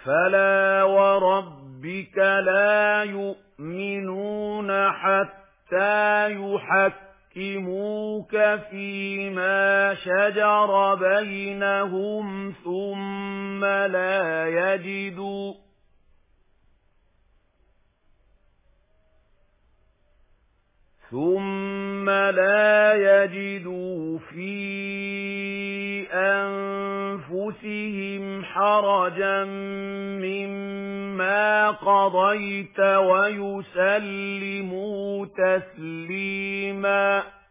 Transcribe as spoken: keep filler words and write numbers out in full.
فلا وربك لا يؤمنون حتى يحكموك فيما شجر بينهم ثم لا يجدوا ثم لا يجدوا في أنفسهم حرجا مما قضيت ويسلموا تسليما